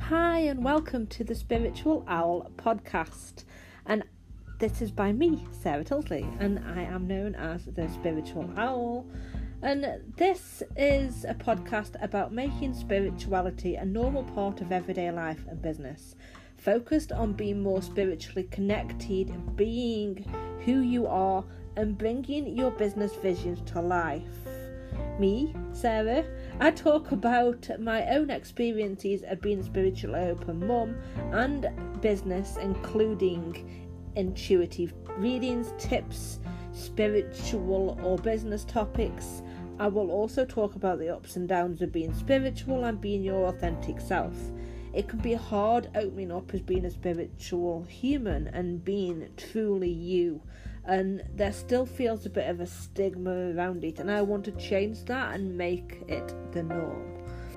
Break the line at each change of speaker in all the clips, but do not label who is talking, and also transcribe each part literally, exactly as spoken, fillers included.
Hi and welcome to the Spiritual Owl podcast, and this is by me, Sarah Tilsley, and I am known as the Spiritual Owl, and this is a podcast about making spirituality a normal part of everyday life and business, focused on being more spiritually connected, being who you are, and bringing your business visions to life. Me, Sarah, I talk about my own experiences of being a spiritually open mum and business, including intuitive readings, tips, spiritual or business topics. I will also talk about the ups and downs of being spiritual and being your authentic self. It can be hard opening up as being a spiritual human and being truly you. And there still feels a bit of a stigma around it, and I want to change that and make it the norm.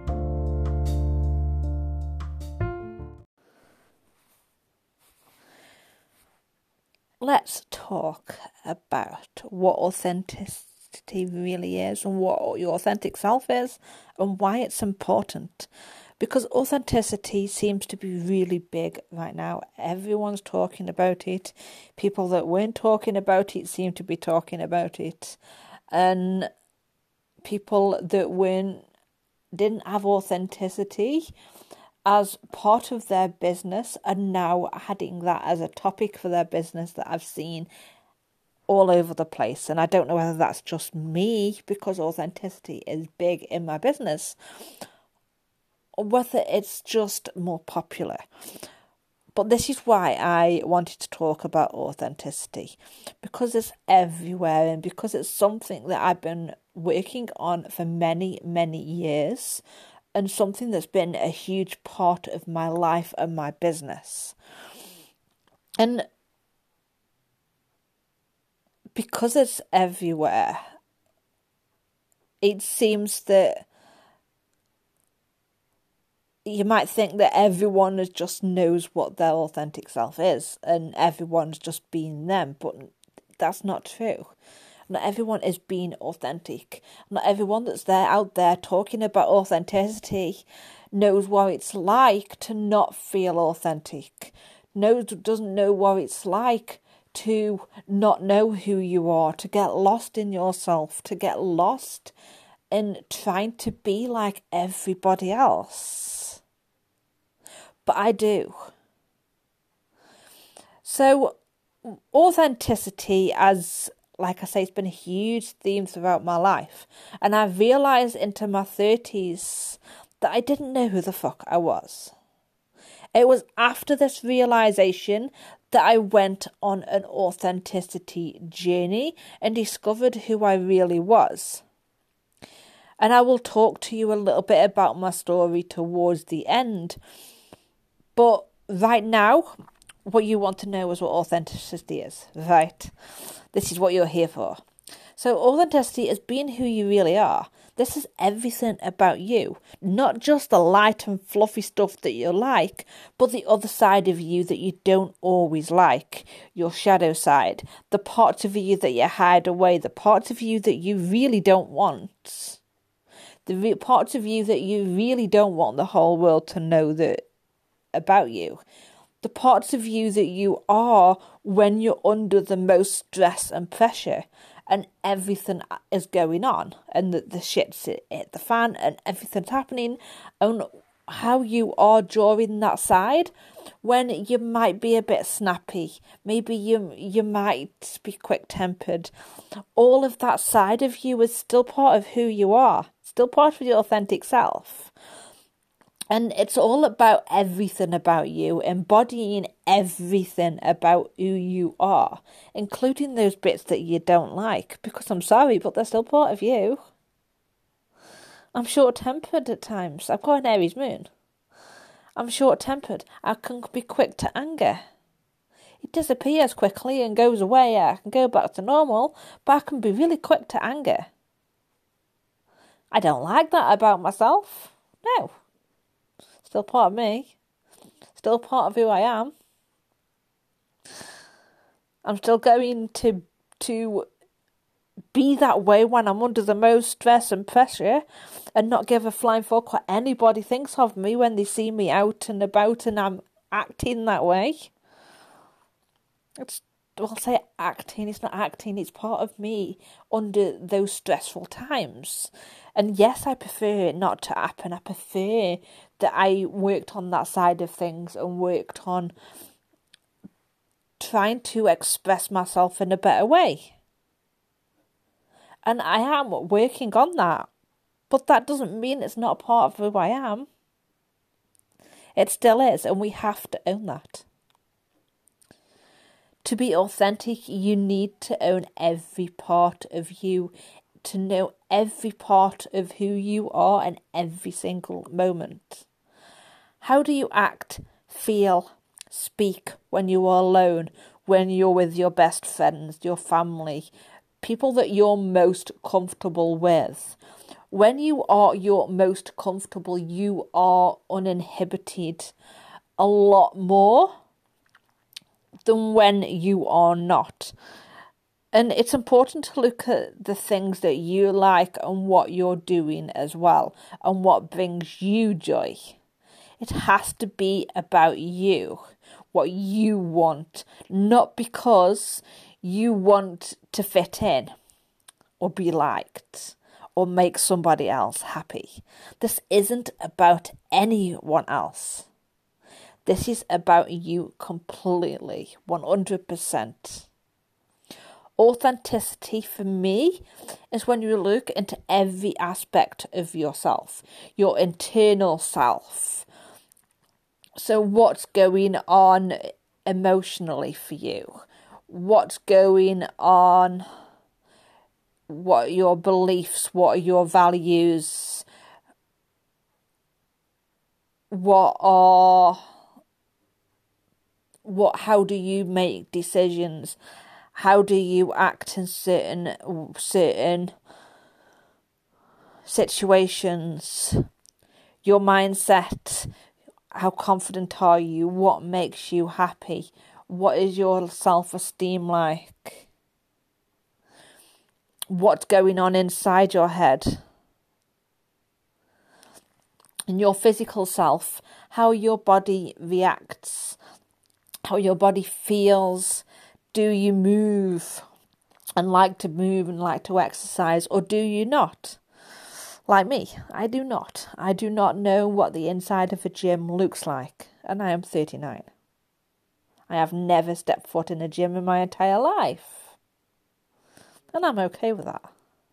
Let's talk about what authenticity really is and what your authentic self is and why it's important. Because authenticity seems to be really big right now. Everyone's talking about it. People that weren't talking about it seem to be talking about it. And people that weren't, didn't have authenticity as part of their business are now adding that as a topic for their business that I've seen all over the place. And I don't know whether that's just me, because authenticity is big in my business, whether it's just more popular. But this is why I wanted to talk about authenticity, because it's everywhere and because it's something that I've been working on for many, many years and something that's been a huge part of my life and my business. And because it's everywhere, it seems that you might think that everyone just knows what their authentic self is and everyone's just being them, but that's not true. Not everyone is being authentic. Not everyone that's there out there talking about authenticity knows what it's like to not feel authentic. Knows doesn't know what it's like to not know who you are, to get lost in yourself, to get lost in trying to be like everybody else. But I do. So authenticity, as like I say, it's been a huge theme throughout my life. And I realised into my thirties that I didn't know who the fuck I was. It was after this realisation that I went on an authenticity journey and discovered who I really was. And I will talk to you a little bit about my story towards the end. But right now, what you want to know is what authenticity is, right? This is what you're here for. So authenticity is being who you really are. This is everything about you. Not just the light and fluffy stuff that you like, but the other side of you that you don't always like. Your shadow side. The parts of you that you hide away. The parts of you that you really don't want. The re- parts of you that you really don't want the whole world to know that about you. The parts of you that you are when you're under the most stress and pressure and everything is going on and the, the shit's hit the fan and everything's happening, and how you are during that side when you might be a bit snappy, maybe you you might be quick-tempered. All of that side of you is still part of who you are, still part of your authentic self. And it's all about everything about you, embodying everything about who you are, including those bits that you don't like, because I'm sorry, but they're still part of you. I'm short-tempered at times. I've got an Aries moon. I'm short-tempered. I can be quick to anger. It disappears quickly and goes away. I can go back to normal, but I can be really quick to anger. I don't like that about myself. No. Still part of me. Still part of who I am. I'm still going to to be that way when I'm under the most stress and pressure and not give a flying fuck what anybody thinks of me when they see me out and about and I'm acting that way. It's, well, I'll say acting, it's not acting, it's part of me under those stressful times. And yes, I prefer it not to happen. I prefer that I worked on that side of things and worked on trying to express myself in a better way. And I am working on that. But that doesn't mean it's not a part of who I am. It still is, and we have to own that. To be authentic, you need to own every part of you, to know every part of who you are in every single moment. How do you act, feel, speak when you are alone, when you're with your best friends, your family, people that you're most comfortable with? When you are your most comfortable, you are uninhibited a lot more than when you are not. And it's important to look at the things that you like and what you're doing as well, and what brings you joy. It has to be about you, what you want, not because you want to fit in or be liked or make somebody else happy. This isn't about anyone else. This is about you completely, one hundred percent. Authenticity for me is when you look into every aspect of yourself, your internal self. So what's going on emotionally for you? What's going on? What are your beliefs? What are your values? What are... What? How do you make decisions? How do you act in certain certain situations? Your mindset. How confident are you? What makes you happy? What is your self-esteem like? What's going on inside your head? And your physical self. How your body reacts. How your body feels. Do you move and like to move and like to exercise, or do you not? Like me, I do not. I do not know what the inside of a gym looks like, and I am thirty-nine. I have never stepped foot in a gym in my entire life, and I'm okay with that.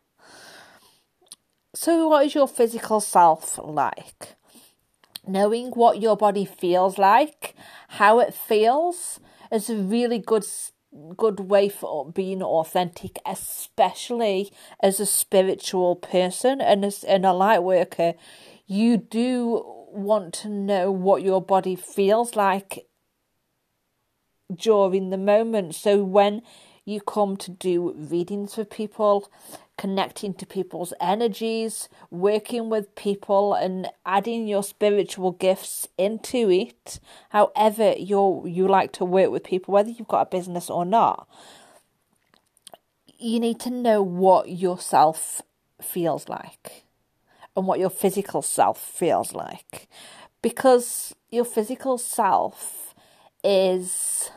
So what is your physical self like? Knowing what your body feels like, how it feels, is a really good good way for being authentic, especially as a spiritual person and as and a light worker. You do want to know what your body feels like during the moment. So when you come to do readings for people, connecting to people's energies, working with people and adding your spiritual gifts into it, however you you like to work with people, whether you've got a business or not, you need to know what yourself feels like and what your physical self feels like. Because your physical self is...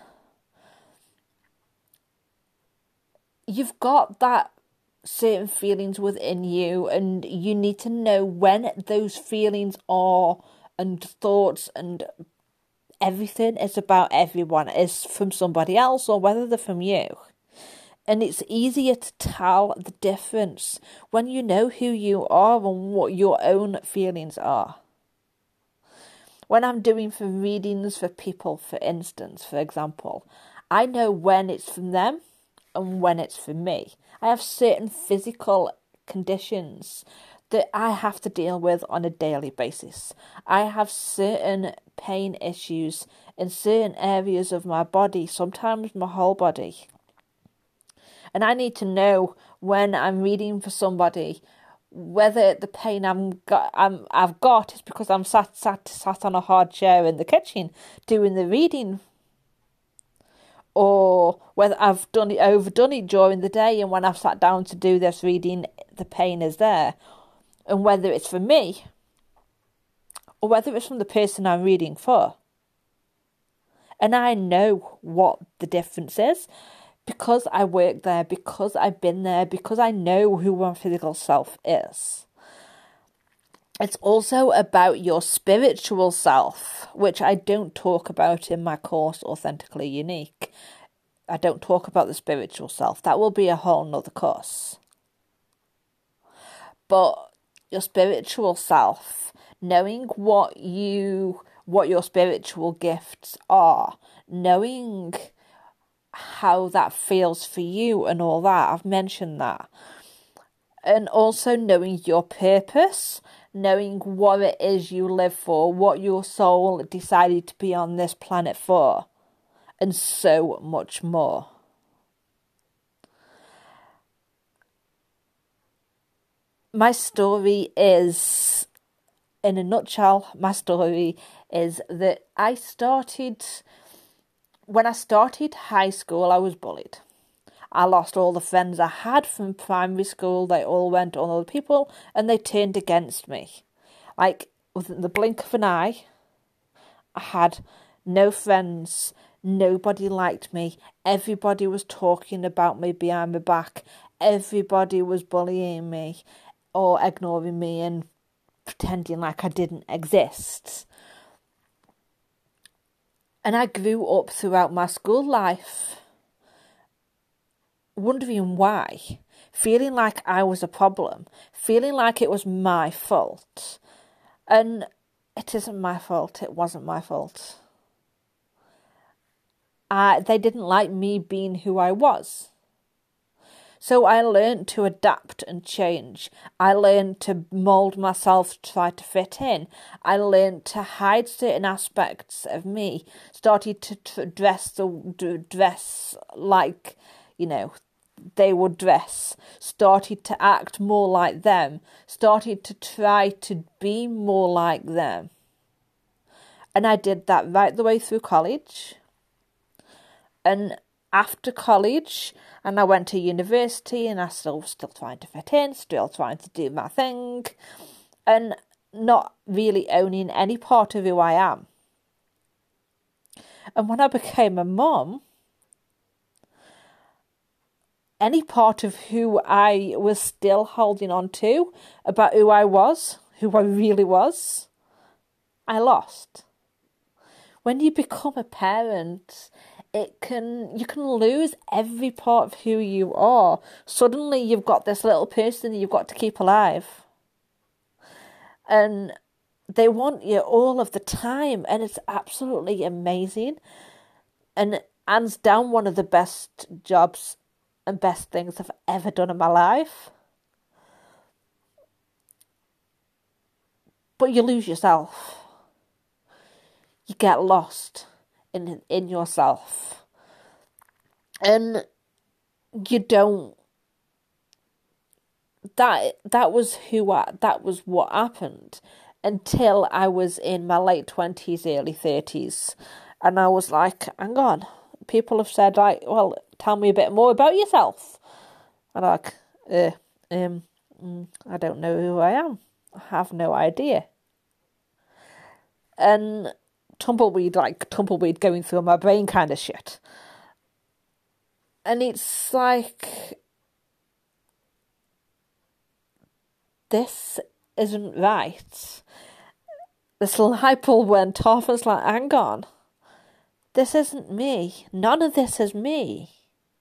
You've got that certain feelings within you, and you need to know when those feelings are, and thoughts and everything is about everyone, is from somebody else or whether they're from you. And it's easier to tell the difference when you know who you are and what your own feelings are. When I'm doing for readings for people, for instance, for example, I know when it's from them and when it's for me. I have certain physical conditions that I have to deal with on a daily basis. I have certain pain issues in certain areas of my body, sometimes my whole body. And I need to know when I'm reading for somebody whether the pain I'm got, I'm, I've got is because I'm sat, sat, sat on a hard chair in the kitchen doing the reading, or whether I've done it, overdone it during the day, and when I've sat down to do this reading, the pain is there, and whether it's for me or whether it's from the person I'm reading for. And I know what the difference is because I work there, because I've been there, because I know who my physical self is. It's also about your spiritual self, which I don't talk about in my course, Authentically Unique. I don't talk about the spiritual self. That will be a whole nother course. But your spiritual self, knowing what you, what your spiritual gifts are, knowing how that feels for you and all that, I've mentioned that. And also knowing your purpose, knowing what it is you live for, what your soul decided to be on this planet for, and so much more. My story is, in a nutshell, my story is that I started, when I started high school, I was bullied. I lost all the friends I had from primary school. They all went on other people and they turned against me. Like, within the blink of an eye, I had no friends. Nobody liked me. Everybody was talking about me behind my back. Everybody was bullying me or ignoring me and pretending like I didn't exist. And I grew up throughout my school life wondering why, feeling like I was a problem, feeling like it was my fault. And it isn't my fault, it wasn't my fault. Uh, they didn't like me being who I was. So I learned to adapt and change. I learned to mould myself to try to fit in. I learned to hide certain aspects of me, started to t- dress the dress like, you know, they would dress, started to act more like them, started to try to be more like them. And I did that right the way through college. And after college, and I went to university, and I still still trying to fit in, still trying to do my thing, and not really owning any part of who I am. And when I became a mum, any part of who I was still holding on to, about who I was, who I really was, I lost. When you become a parent, it can you can lose every part of who you are. Suddenly you've got this little person that you've got to keep alive. And they want you all of the time, and it's absolutely amazing. And hands down, one of the best jobs and best things I've ever done in my life. But you lose yourself. You get lost in in yourself. And you don't that that was who I that was what happened until I was in my late twenties, early thirties. And I was like, hang on. People have said, like, well, tell me a bit more about yourself. And I'm like, uh, um, mm, I don't know who I am. I have no idea. And tumbleweed, like tumbleweed going through my brain kind of shit. And it's like, this isn't right. This light bulb went off and it's like, hang on. This isn't me. None of this is me.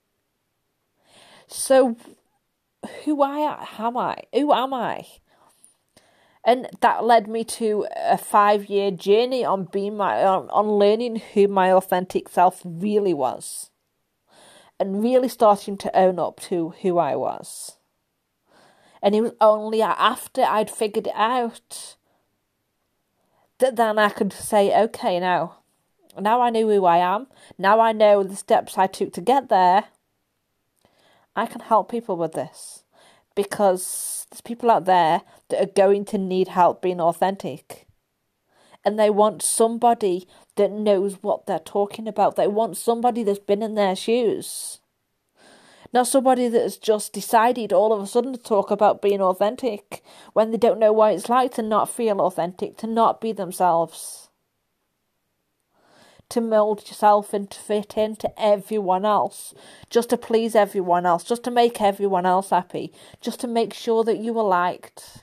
So, who I am I? Who am I? And that led me to a five-year journey on being my on, on learning who my authentic self really was, and really starting to own up to who I was. And it was only after I'd figured it out that then I could say, okay, now. Now I know who I am. Now I know the steps I took to get there. I can help people with this. Because there's people out there that are going to need help being authentic. and they want somebody that knows what they're talking about. They want somebody that's been in their shoes. Not somebody that has just decided all of a sudden to talk about being authentic when they don't know what it's like to not feel authentic, to not be themselves. To mould yourself and to fit into everyone else, just to please everyone else, just to make everyone else happy, just to make sure that you were liked.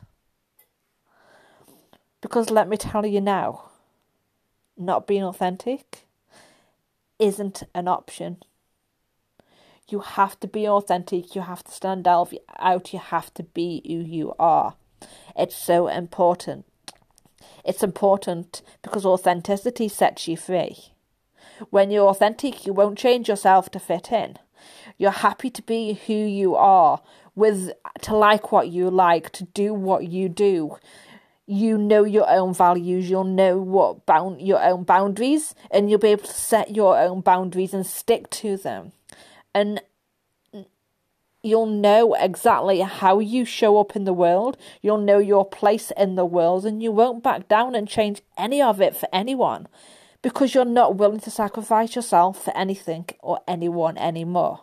Because let me tell you now, not being authentic isn't an option. You have to be authentic, you have to stand out, you have to be who you are. It's so important. It's important because authenticity sets you free. When you're authentic, you won't change yourself to fit in. You're happy to be who you are, with to like what you like, to do what you do. You know your own values, you'll know what bound your own boundaries, and you'll be able to set your own boundaries and stick to them. And you'll know exactly how you show up in the world. You'll know your place in the world, and you won't back down and change any of it for anyone, because you're not willing to sacrifice yourself for anything or anyone anymore.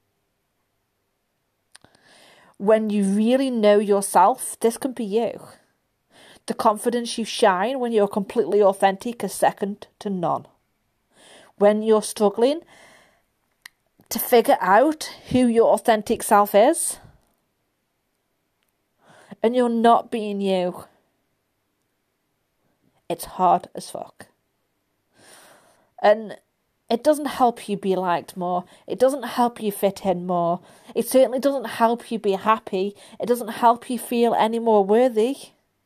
When you really know yourself, this can be you. The confidence you shine when you're completely authentic is second to none. When you're struggling to figure out who your authentic self is, and you're not being you, it's hard as fuck. And it doesn't help you be liked more. It doesn't help you fit in more. It certainly doesn't help you be happy. It doesn't help you feel any more worthy.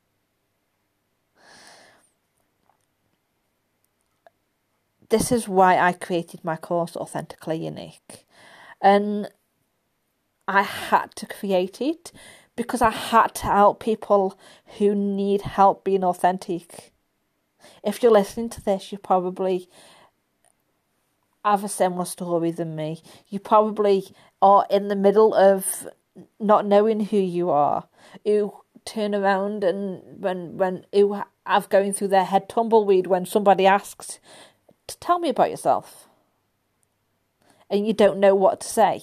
This is why I created my course, Authentically Unique. And I had to create it because I had to help people who need help being authentic. If you're listening to this, you probably have a similar story than me. You probably are in the middle of not knowing who you are. You turn around and when, when you have going through their head tumbleweed when somebody asks, tell me about yourself, and you don't know what to say.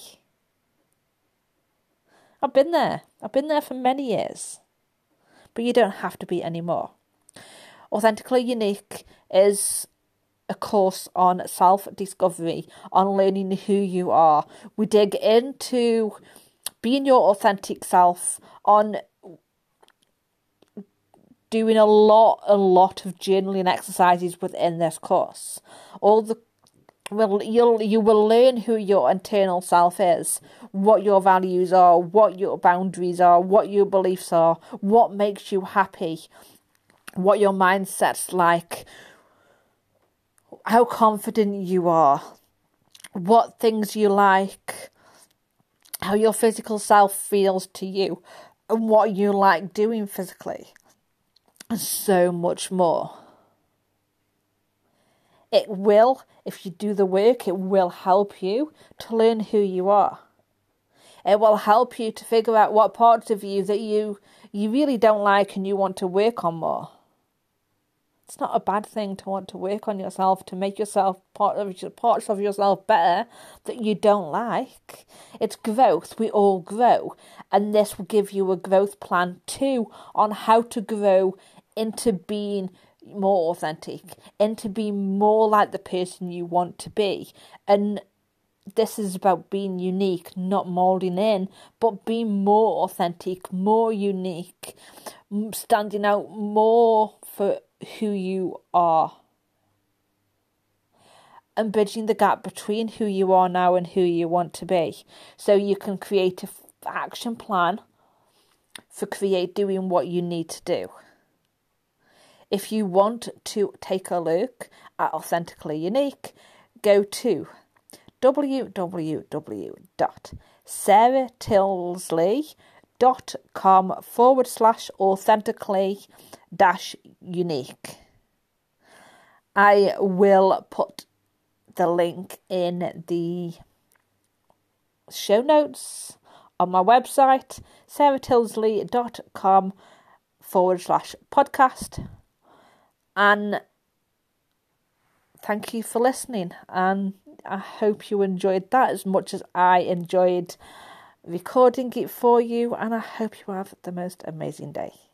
I've been there. I've been there for many years, but you don't have to be anymore. Authentically Unique is a course on self-discovery, on learning who you are. We dig into being your authentic self, on doing a lot, a lot of journaling exercises within this course. All the well, you'll you will learn who your internal self is, what your values are, what your boundaries are, what your beliefs are, what makes you happy, what your mindset's like, how confident you are, what things you like, how your physical self feels to you, and what you like doing physically. And so much more. It will, if you do the work, it will help you to learn who you are. It will help you to figure out what parts of you that you, you really don't like and you want to work on more. It's not a bad thing to want to work on yourself, to make yourself part of parts of yourself better that you don't like. It's growth. We all grow. And this will give you a growth plan too on how to grow into being more authentic, into being more like the person you want to be. And this is about being unique, not moulding in, but being more authentic, more unique, standing out more for who you are. And bridging the gap between who you are now and who you want to be. So you can create an action plan for create doing what you need to do. If you want to take a look at Authentically Unique, go to www.sarahtilsley.com forward slash authentically dash unique. I will put the link in the show notes on my website, sarahtilsley.com forward slash podcast. And thank you for listening, and I hope you enjoyed that as much as I enjoyed recording it for you, and I hope you have the most amazing day.